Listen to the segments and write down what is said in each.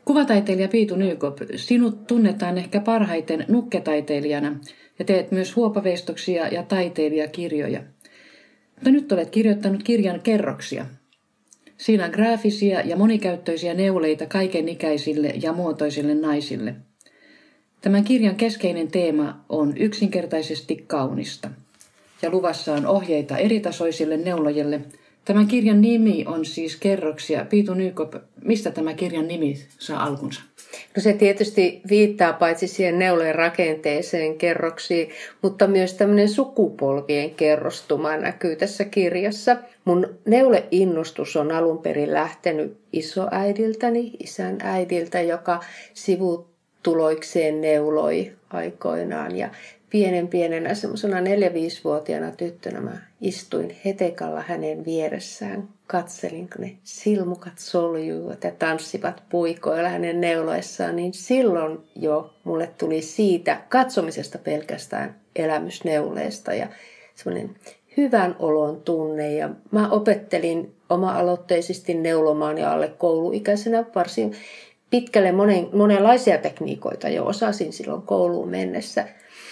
Kuvataiteilija Piitu Nykop, sinut tunnetaan ehkä parhaiten nukketaiteilijana ja teet myös huopaveistoksia ja taiteilijakirjoja. Mutta nyt olet kirjoittanut kirjan Kerroksia. Siinä on graafisia ja monikäyttöisiä neuleita kaikenikäisille ja muotoisille naisille. Tämän kirjan keskeinen teema on yksinkertaisesti kaunista. Ja luvassa on ohjeita eritasoisille neulojille. Tämän kirjan nimi on siis Kerroksia. Piitu Nykop, mistä tämä kirjan nimi saa alkunsa? No se tietysti viittaa paitsi siihen neulojen rakenteeseen kerroksiin, mutta myös tämmöinen sukupolvien kerrostuma näkyy tässä kirjassa. Mun neuleinnostus on alun perin lähtenyt isoäidiltäni, isän äidiltä, joka sivutuloikseen neuloi aikoinaan. Ja pienenä semmoisena 4-5-vuotiaana tyttönä mä istuin hetekalla hänen vieressään. Katselin, kun ne silmukat soljuivat ja tanssivat puikoilla hänen neuloessaan, niin silloin jo mulle tuli siitä katsomisesta pelkästään elämysneuleesta ja semmoinen hyvän olon tunne. Ja mä opettelin oma-aloitteisesti neulomaan ja alle kouluikäisenä varsin pitkälle monenlaisia tekniikoita jo osasin silloin kouluun mennessä.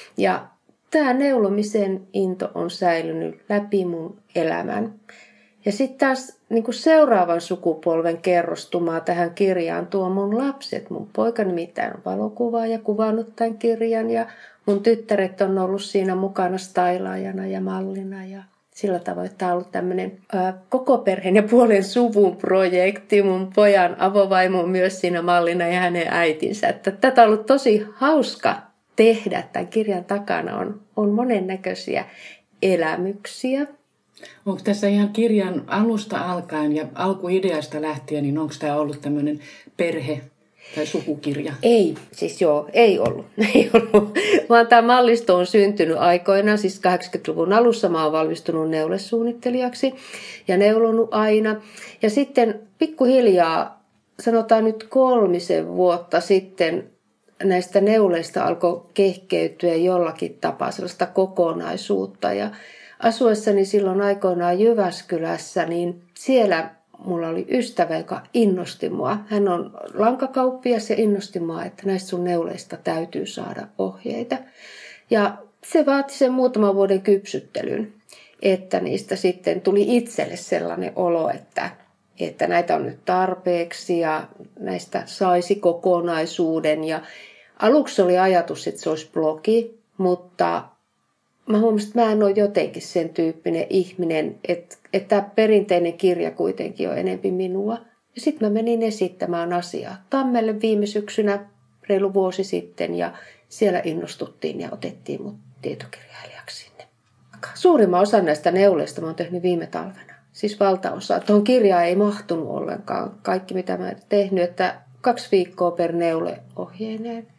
Ja tämä neulomisen into on säilynyt läpi mun elämän. Ja sitten taas niin seuraavan sukupolven kerrostumaa tähän kirjaan tuo mun lapset. Mun poika nimittäin on valokuvaaja, kuvannut tämän kirjan ja mun tyttäret on ollut siinä mukana stailaajana ja mallina. Ja sillä tavoin tämä on ollut tämmöinen koko perheen ja puolen suvun projekti. Mun pojan avovaimo on myös siinä mallina ja hänen äitinsä. Että tätä on ollut tosi hauska tehdä. Tämän kirjan takana on monennäköisiä elämyksiä. Onko tässä ihan kirjan alusta alkaen ja alkuideasta lähtien, niin onko tämä ollut tämmöinen perhe- tai sukukirja? Ei ollut. Vaan tämä mallisto on syntynyt aikoinaan, siis 80-luvun alussa mä oon valmistunut neulesuunnittelijaksi ja neulonut aina. Ja sitten pikkuhiljaa, sanotaan nyt 3 vuotta sitten, näistä neuleista alkoi kehkeytyä jollakin tapaa sellaista kokonaisuutta. Ja asuessani silloin aikoinaan Jyväskylässä, niin siellä mulla oli ystävä, joka innosti mua. Hän on lankakauppias ja innosti mua, että näistä sun neuleista täytyy saada ohjeita. Ja se vaati sen muutaman vuoden kypsyttelyn, että niistä sitten tuli itselle sellainen olo, että näitä on nyt tarpeeksi ja näistä saisi kokonaisuuden. Ja aluksi oli ajatus, että se olisi blogi, mutta mä huomasin, että mä en ole jotenkin sen tyyppinen ihminen, että tämä perinteinen kirja kuitenkin on enempi minua. Ja sitten mä menin esittämään asiaa Tammelle viime syksynä, reilu vuosi sitten, ja siellä innostuttiin ja otettiin mut tietokirjailijaksi sinne. Suurimman osan näistä neuleista mä oon tehnyt viime talvena. Siis valtaosa. Tuohon kirjaan ei mahtunut ollenkaan kaikki, mitä mä oon tehnyt, että 2 viikkoa per neule ohjeineen.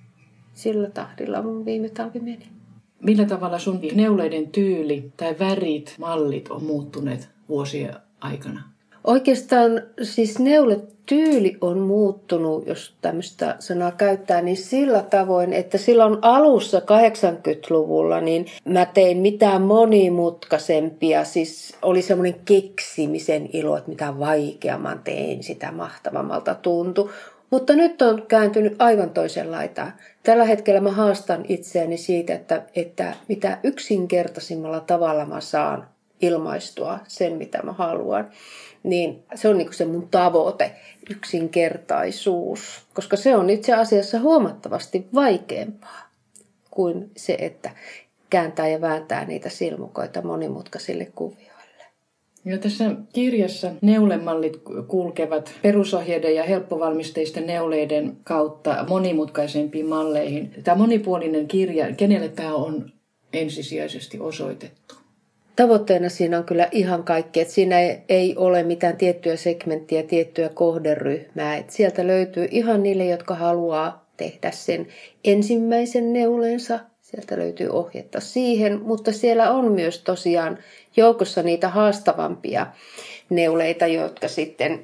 Sillä tahdilla mun viime talvi meni. Millä tavalla sun neuleiden tyyli tai värit, mallit on muuttuneet vuosien aikana? Oikeastaan siis neuletyyli on muuttunut, jos tämmöistä sanaa käyttää, niin sillä tavoin, että silloin alussa 80-luvulla niin mä tein mitään monimutkaisempia. Siis oli semmoinen keksimisen ilo, että mitä vaikeamman tein, sitä mahtavammalta tuntui. Mutta nyt on kääntynyt aivan toisen laitaan. Tällä hetkellä mä haastan itseäni siitä, että mitä yksinkertaisimmalla tavalla mä saan ilmaistua sen, mitä mä haluan. Niin se on niin kuin se mun tavoite, yksinkertaisuus. Koska se on itse asiassa huomattavasti vaikeampaa kuin se, että kääntää ja vääntää niitä silmukoita monimutkaisille kuvioille. Ja tässä kirjassa neulemallit kulkevat perusohjeiden ja helppovalmisteisten neuleiden kautta monimutkaisempiin malleihin. Tämä monipuolinen kirja, kenelle tämä on ensisijaisesti osoitettu? Tavoitteena siinä on kyllä ihan kaikki, että siinä ei ole mitään tiettyä segmenttiä, tiettyä kohderyhmää. Että sieltä löytyy ihan niille, jotka haluaa tehdä sen ensimmäisen neuleensa. Sieltä löytyy ohjetta siihen, mutta siellä on myös tosiaan joukossa niitä haastavampia neuleita, jotka sitten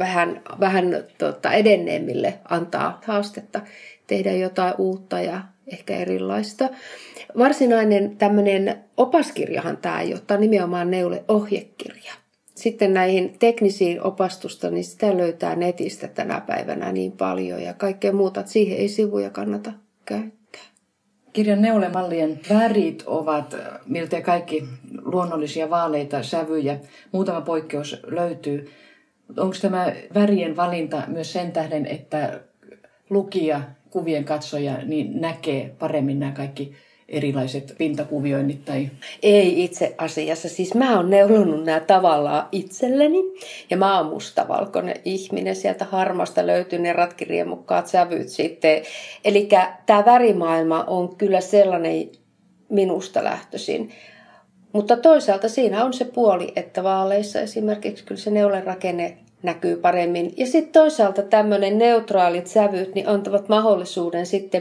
vähän edenneemmille antaa haastetta tehdä jotain uutta ja ehkä erilaista. Varsinainen tämmöinen opaskirjahan tämä ei ole, tämä on nimenomaan neuleohjekirja. sitten näihin teknisiin opastusta, niin sitä löytää netistä tänä päivänä niin paljon ja kaikkea muuta, että siihen ei sivuja kannata käyttää. Kirjan neulemallien värit ovat miltei kaikki luonnollisia vaaleita sävyjä. Muutama poikkeus löytyy. Onko tämä värien valinta myös sen tähden, että lukija, kuvien katsoja, niin näkee paremmin nämä kaikki erilaiset pintakuvioinnit? Tai... Ei itse asiassa. Siis mä oon neulonut nämä tavallaan itselleni. Ja mä oon mustavalkoinen ihminen. Sieltä harmasta löytyy ne ratkiriemukkaat sävyt sitten. Eli tämä värimaailma on kyllä sellainen minusta lähtöisin. Mutta toisaalta siinä on se puoli, että vaaleissa esimerkiksi kyllä se neulen rakenne näkyy paremmin. Ja sitten toisaalta tämmöinen neutraalit sävyt niin antavat mahdollisuuden sitten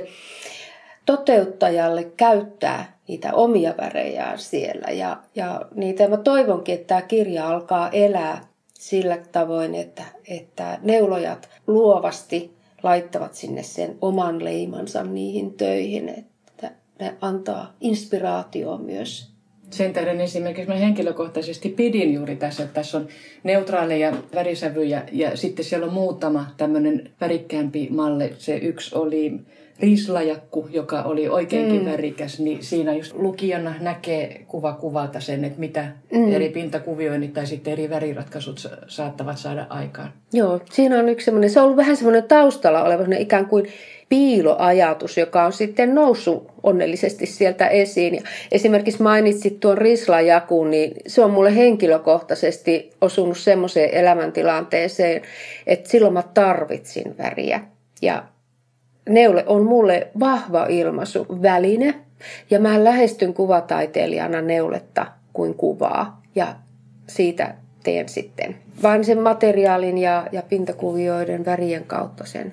toteuttajalle käyttää niitä omia värejään siellä. Ja niitä mä toivonkin, että tämä kirja alkaa elää sillä tavoin, että neulojat luovasti laittavat sinne sen oman leimansa niihin töihin, että ne antaa inspiraatioa myös. Sen tähden esimerkiksi mä henkilökohtaisesti pidin juuri tässä, että tässä on neutraaleja värisävyjä ja sitten siellä on muutama tämmöinen värikkäämpi malli. Se yksi oli riislajakku, joka oli oikeinkin värikäs, niin siinä just lukijana näkee kuvalta sen, että mitä eri pintakuvioinnit tai sitten eri väriratkaisut saattavat saada aikaan. Joo, siinä on yksi semmoinen, se on ollut vähän semmoinen taustalla oleva ikään kuin piiloajatus, joka on sitten noussut onnellisesti sieltä esiin. Ja esimerkiksi mainitsit tuon rislajakun, niin se on mulle henkilökohtaisesti osunut semmoiseen elämäntilanteeseen, että silloin mä tarvitsin väriä. Ja neule on mulle vahva ilmaisuväline ja mä lähestyn kuvataiteilijana neuletta kuin kuvaa ja siitä teen sitten vain sen materiaalin ja pintakuvioiden värien kautta sen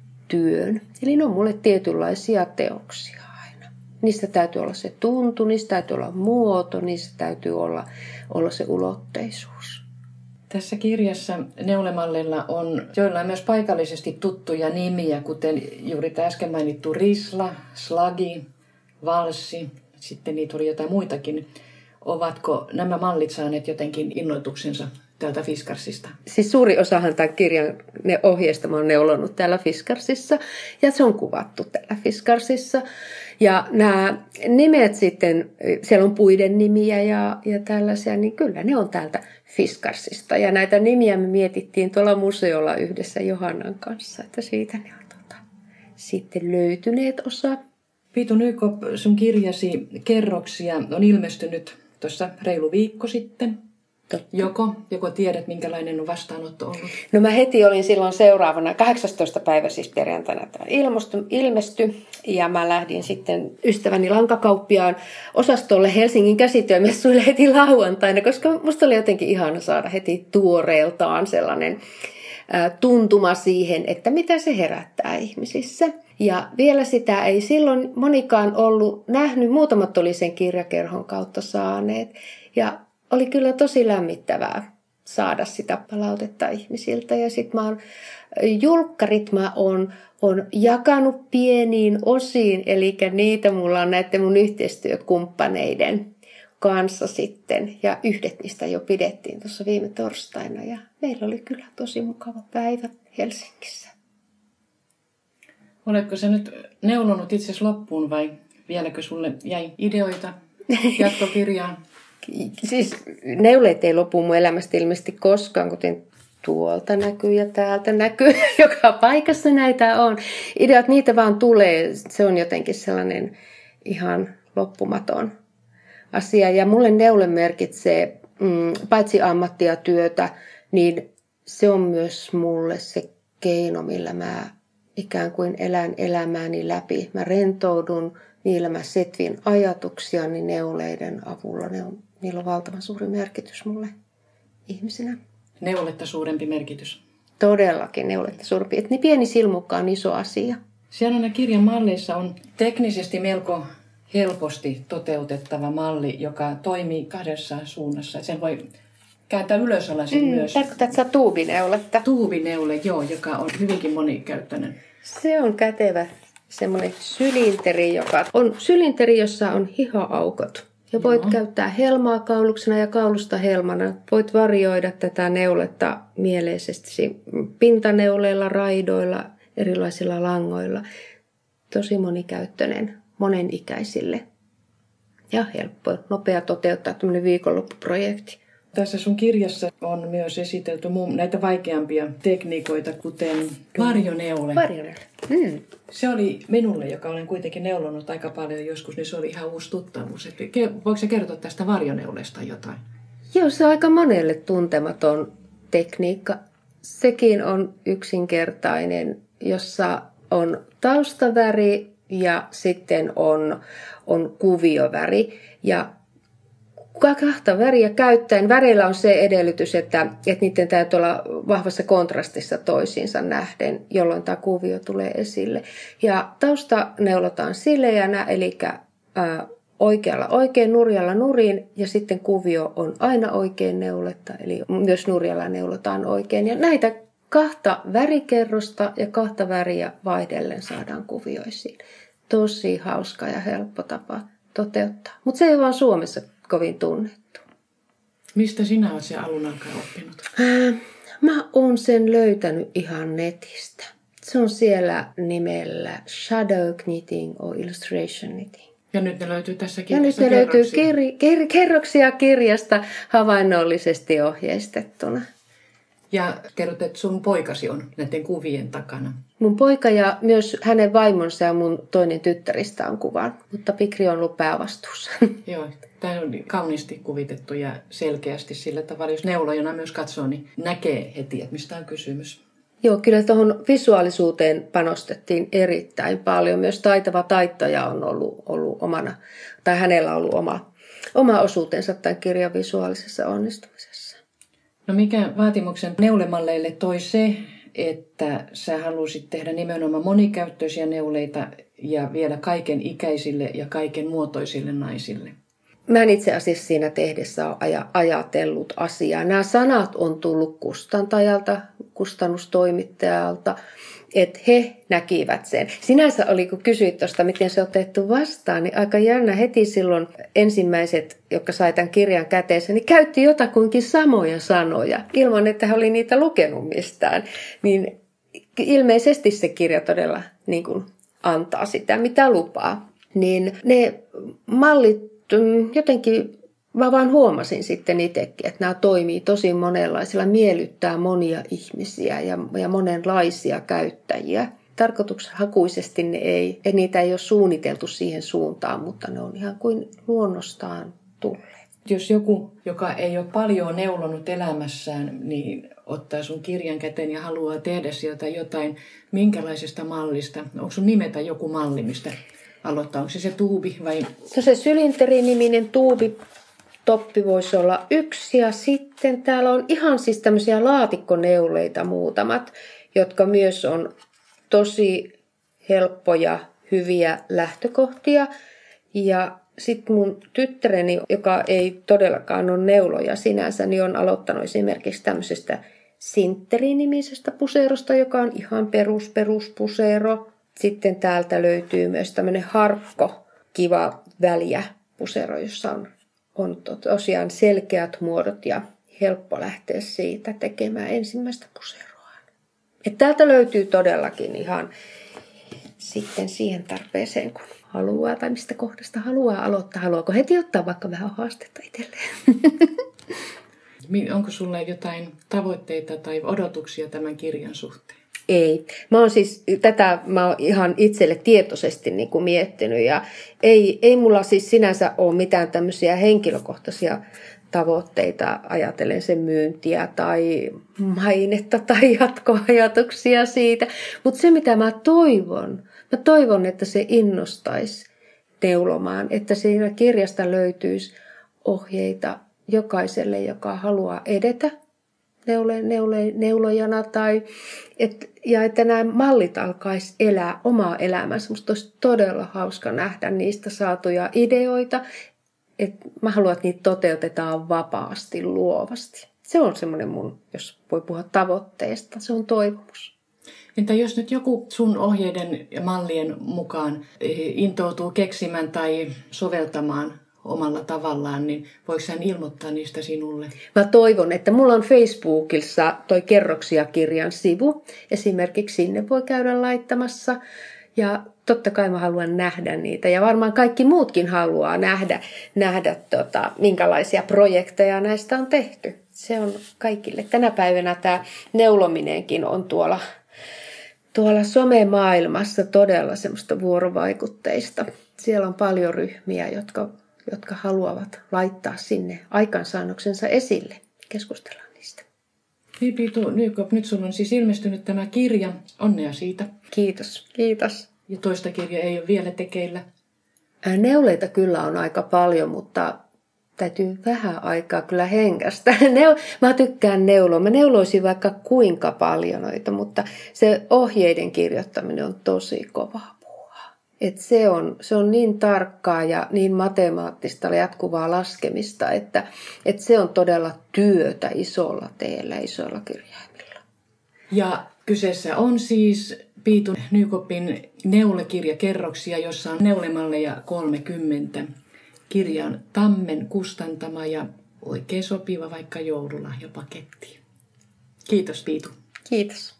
työn. Eli ne on mulle tietynlaisia teoksia aina. Niistä täytyy olla se tuntu, niistä täytyy olla muoto, niistä täytyy olla se ulotteisuus. Tässä kirjassa neulemalleilla on joillain myös paikallisesti tuttuja nimiä, kuten juuri tämä äsken mainittu risla, slagi, valssi, sitten niitä oli jotain muitakin. Ovatko nämä mallit saaneet jotenkin innoituksensa täältä Fiskarsista? Siis suuri osahan tämän kirjan ohjeesta mä oon neulonut täällä Fiskarsissa ja se on kuvattu täällä Fiskarsissa. Ja nämä nimet sitten, siellä on puiden nimiä ja tällaisia, niin kyllä ne on täältä Fiskarsista. Ja näitä nimiä me mietittiin tuolla museolla yhdessä Johannan kanssa, että siitä ne on sitten löytyneet osa. Piitu Nykop, sun kirjasi Kerroksia on ilmestynyt tuossa reilu viikko sitten. Joko tiedät, minkälainen on vastaanotto ollut? No mä heti olin silloin seuraavana, 18. päivä siis perjantaina tämä ilmestyi. Ja mä lähdin sitten ystäväni lankakauppiaan osastolle Helsingin käsityömessuille heti lauantaina, koska musta oli jotenkin ihana saada heti tuoreeltaan sellainen tuntuma siihen, että mitä se herättää ihmisissä. Ja vielä sitä ei silloin monikaan ollut nähnyt, muutamat oli sen kirjakerhon kautta saaneet. Ja oli kyllä tosi lämmittävää saada sitä palautetta ihmisiltä. Ja sitten julkkarit mä oon jakanut pieniin osiin, eli niitä mulla on näiden mun yhteistyökumppaneiden kanssa sitten. Ja yhdet niistä jo pidettiin tuossa viime torstaina ja meillä oli kyllä tosi mukava päivä Helsingissä. Oletko sä nyt neulonut itsesi loppuun vai vieläkö sulle jäi ideoita jatkokirjaan? Siis neuleet ei lopu mun elämästä ilmeisesti koskaan, kuten tuolta näkyy ja täältä näkyy. Joka paikassa näitä on. Ideat, niitä vaan tulee. Se on jotenkin sellainen ihan loppumaton asia. Ja mulle neule merkitsee paitsi ammattia työtä, niin se on myös mulle se keino, millä mä ikään kuin elän elämääni läpi. Mä rentoudun, niillä mä setvin ajatuksiani neuleiden avulla. Niillä on valtavan suuri merkitys mulle ihmisenä. Neuletta suurempi merkitys. Todellakin neuletta suurempi. Että niin pieni silmukka on iso asia. Siellä kirjan malleissa on teknisesti melko helposti toteutettava malli, joka toimii kahdessa suunnassa. Sen voi kääntää ylösalaisin myös. Tarkoitatko sä tuubineuletta? Tuubineule, joo, joka on hyvinkin monikäyttöinen. Se on kätevä semmoinen sylinteri, joka on sylinteri, jossa on hiha-aukot. Ja voit käyttää helmaa kauluksena ja kaulusta helmana. Voit varioida tätä neuletta mieleisesti pintaneuleilla, raidoilla, erilaisilla langoilla. Tosi monikäyttöinen, monenikäisille. Ja helppo, nopea toteuttaa tämmöinen viikonloppuprojekti. Tässä sun kirjassa on myös esitelty näitä vaikeampia tekniikoita, kuten varjoneule. Se oli minulle, joka olen kuitenkin neulonut aika paljon joskus, niin se oli ihan uusi tuttavuus. Voiko sä kertoa tästä varjoneulesta jotain? Joo, se on aika monelle tuntematon tekniikka. Sekin on yksinkertainen, jossa on taustaväri ja sitten on kuvioväri. Ja kahta väriä käyttäen. Väreillä on se edellytys, että niiden täytyy olla vahvassa kontrastissa toisiinsa nähden, jolloin tämä kuvio tulee esille. Ja tausta neulotaan sileänä, eli oikealla oikein, nurjalla nurin, ja sitten kuvio on aina oikein neuletta, eli myös nurjalla neulotaan oikein. Ja näitä kahta värikerrosta ja kahta väriä vaihdellen saadaan kuvioisiin. Tosi hauska ja helppo tapa toteuttaa. Mutta se ei vaan Suomessa kovin tunnettu. Mistä sinä olet sen alun alkaen oppinut? Mä oon sen löytänyt ihan netistä. Se on siellä nimellä Shadow Knitting or Illustration Knitting. Ja nyt ne löytyy tässä kirjassa ja nyt ne löytyy kerroksia kirjasta havainnollisesti ohjeistettuna. Ja kerrot, että sun poikasi on näiden kuvien takana. Mun poika ja myös hänen vaimonsa ja mun toinen tyttäristä on kuvan, mutta Pikri on ollut päävastuussa. Joo, tämä on kauniisti kuvitettu ja selkeästi sillä tavalla, jos neulojana myös katsoo, niin näkee heti, että mistä on kysymys. Joo, kyllä tuohon visuaalisuuteen panostettiin erittäin paljon. Myös taitava taittaja on ollut omana, tai hänellä on ollut oma osuutensa tämän kirjan visuaalisessa onnistumisessa. No mikä vaatimuksen neulemalleille toi se, että sä halusit tehdä nimenomaan monikäyttöisiä neuleita ja vielä kaiken ikäisille ja kaiken muotoisille naisille? Mä en itse asiassa siinä tehdessä ole ajatellut asiaa. Nämä sanat on tullut kustantajalta, kustannustoimittajalta, että he näkivät sen. Sinänsä oli, kun kysyit tuosta, miten se on otettu vastaan, niin aika jännä heti silloin ensimmäiset, jotka sai tämän kirjan käteensä, niin käytti jotakuinkin samoja sanoja, ilman että he oli niitä lukenut mistään. Niin ilmeisesti se kirja todella niin kuin antaa sitä, mitä lupaa. Niin ne mallit jotenkin mä vaan huomasin sitten itsekin, että nämä toimii tosi monenlaisilla, miellyttää monia ihmisiä ja monenlaisia käyttäjiä. Tarkoitushakuisesti niitä ei ole suunniteltu siihen suuntaan, mutta ne on ihan kuin luonnostaan tulleet. Jos joku, joka ei ole paljon neulonut elämässään, niin ottaa sun kirjan käteen ja haluaa tehdä sieltä jotain, minkälaisesta mallista? Onko sun nimetä joku malli, mistä aloittaa? Onko se tuubi vai? Se sylinteri-niminen tuubitoppi voisi olla yksi. Ja sitten täällä on ihan siis tämmöisiä laatikkoneuleita muutamat, jotka myös on tosi helppoja, hyviä lähtökohtia. Ja sitten mun tyttäreni, joka ei todellakaan ole neuloja sinänsä, niin on aloittanut esimerkiksi tämmöisestä sintteri-nimisestä puseerosta, joka on ihan peruspuseero. Sitten täältä löytyy myös tämmöinen harkko, kiva väliä pusero, jossa on tosiaan selkeät muodot ja helppo lähteä siitä tekemään ensimmäistä puseroa. Et täältä löytyy todellakin ihan sitten siihen tarpeeseen, kun haluaa tai mistä kohdasta haluaa aloittaa. Haluaako heti ottaa vaikka vähän haastetta itselleen? Onko sulle jotain tavoitteita tai odotuksia tämän kirjan suhteen? Ei. Mä oon ihan itselle tietoisesti niin kuin miettinyt ja ei mulla siis sinänsä ole mitään tämmöisiä henkilökohtaisia tavoitteita, ajatellen sen myyntiä tai mainetta tai jatkoajatuksia siitä. Mutta se mitä mä toivon, että se innostaisi neulomaan, että siinä kirjasta löytyisi ohjeita jokaiselle, joka haluaa edetä neulojana ja että nämä mallit alkaisi elää omaa elämänsä. Musta olisi todella hauska nähdä niistä saatuja ideoita. Mä haluan, että niitä toteutetaan vapaasti, luovasti. Se on semmoinen mun, jos voi puhua tavoitteesta, se on toivomus. Entä jos nyt joku sun ohjeiden ja mallien mukaan intoutuu keksimään tai soveltamaan omalla tavallaan, niin voiko hän ilmoittaa niistä sinulle? Mä toivon, että mulla on Facebookissa toi Kerroksia-kirjan sivu. Esimerkiksi sinne voi käydä laittamassa. Ja totta kai mä haluan nähdä niitä. Ja varmaan kaikki muutkin haluaa nähdä minkälaisia projekteja näistä on tehty. Se on kaikille. Tänä päivänä tämä neulominenkin on tuolla somemaailmassa todella semmoista vuorovaikutteista. Siellä on paljon ryhmiä, jotka haluavat laittaa sinne aikansaannoksensa esille. Keskustellaan niistä. Niin Piitu Nykop, nyt sulla on siis ilmestynyt tämä kirja. Onnea siitä. Kiitos. Kiitos. Ja toista kirjaa ei ole vielä tekeillä. Neuleita kyllä on aika paljon, mutta täytyy vähän aikaa kyllä hengästä. Mä tykkään neuloa. Mä neuloisin vaikka kuinka paljon noita, mutta se ohjeiden kirjoittaminen on tosi kovaa puuhaa. Et se on niin tarkkaa ja niin matemaattista jatkuvaa laskemista, että se on todella työtä isolla teellä, isoilla kirjaimilla. Ja kyseessä on siis Piitu Nykopin neulekirja Kerroksia, jossa on neulemalleja 30. Kirja on Tammen kustantama ja oikein sopiva vaikka joululahjapaketti. Kiitos Piitu. Kiitos.